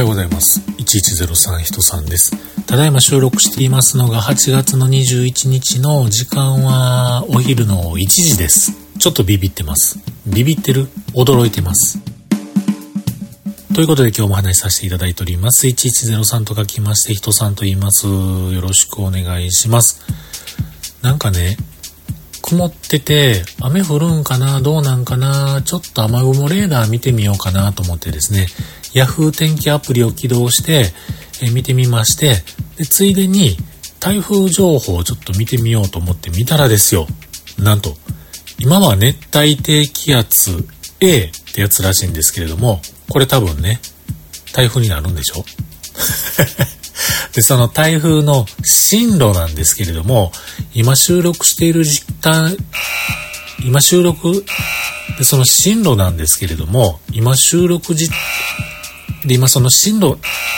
ようございます。1103人さんです。ただいま収録していますのが8月の21日の時間はお昼の1時です。ちょっとビビってます。ビビってる？驚いてます。ということで今日もお話しさせていただいております。1103と書きまして人さんと言います。よろしくお願いします。なんかね、曇ってて雨降るんかなどうなんかな、ちょっと雨雲レーダー見てみようかなと思ってですね、ヤフー天気アプリを起動して見てみまして、でついでに台風情報をちょっと見てみようと思って見たらですよ、なんと今は熱帯低気圧 A ってやつらしいんですけれども、これ多分ね台風になるんでしょでその台風の進路なんですけれども、今収録している時間、でその進路なんですけれども、今収録時で今その進路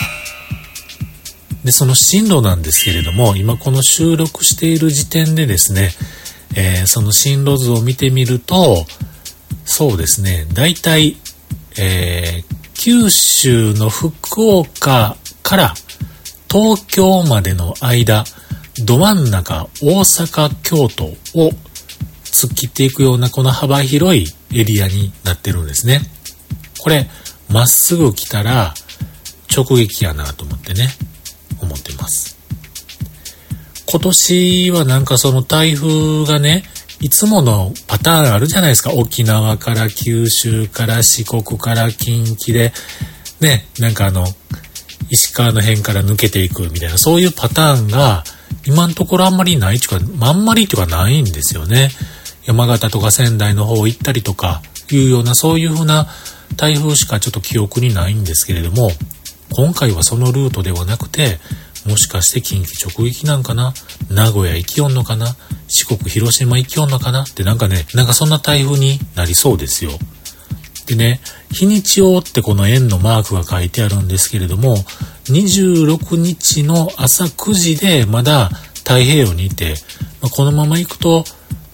なんですけれども、今この収録している時点でですね、その進路図を見てみると、そうですね、だいたい九州の福岡から東京までの間、ど真ん中大阪京都を突っ切っていくようなこの幅広いエリアになってるんですね。これまっすぐ来たら直撃やなと思ってます。今年はなんかその台風がね、いつものパターンあるじゃないですか。沖縄から九州から四国から近畿でね、なんか石川の辺から抜けていくみたいな、そういうパターンが今のところあんまりないというか、あんまりというかないんですよね。山形とか仙台の方行ったりとかいうような、そういう風な台風しかちょっと記憶にないんですけれども、今回はそのルートではなくて、もしかして近畿直撃なんかな、名古屋行きよんのかな、四国広島行きよんのかなって、なんかそんな台風になりそうですよ。でね、日にちを追ってこの円のマークが書いてあるんですけれども、26日の朝9時でまだ太平洋にいて、このまま行くと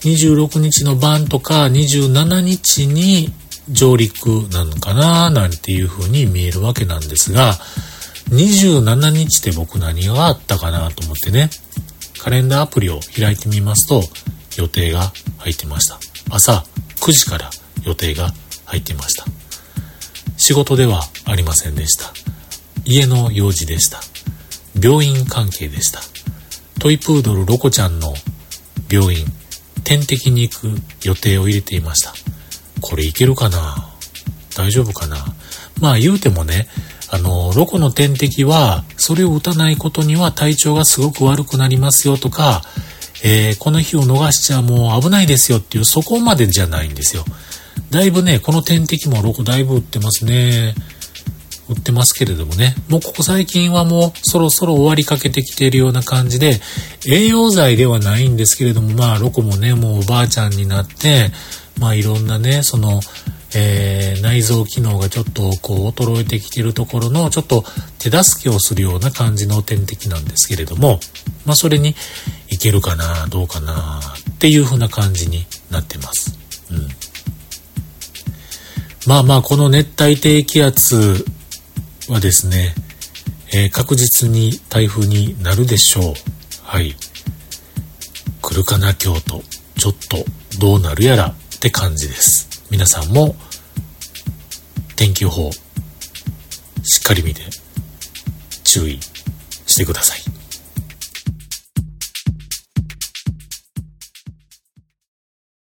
26日の晩とか27日に上陸なのかななんていう風に見えるわけなんですが、27日って僕何があったかなと思ってね、カレンダーアプリを開いてみますと予定が入ってました。朝9時から予定が入ってました。仕事ではありませんでした。家の用事でした。病院関係でした。トイプードルロコちゃんの病院、点滴に行く予定を入れていました。これいけるかな？大丈夫かな？まあ言うてもね、ロコの点滴はそれを打たないことには体調がすごく悪くなりますよとか、この日を逃しちゃもう危ないですよっていう、そこまでじゃないんですよ。だいぶね、この点滴もロコだいぶ打ってますね。売ってますけれどもね、もうここ最近はもうそろそろ終わりかけてきているような感じで、栄養剤ではないんですけれども、まあロコもね、もうおばあちゃんになって、まあいろんなね、その、内臓機能がちょっとこう衰えてきているところのちょっと手助けをするような感じの点滴なんですけれども、まあそれにいけるかなどうかなっていう風な感じになってます。まあこの熱帯低気圧はですね、確実に台風になるでしょう。はい。来るかな京都。ちょっとどうなるやらって感じです。皆さんも天気予報しっかり見て注意してください。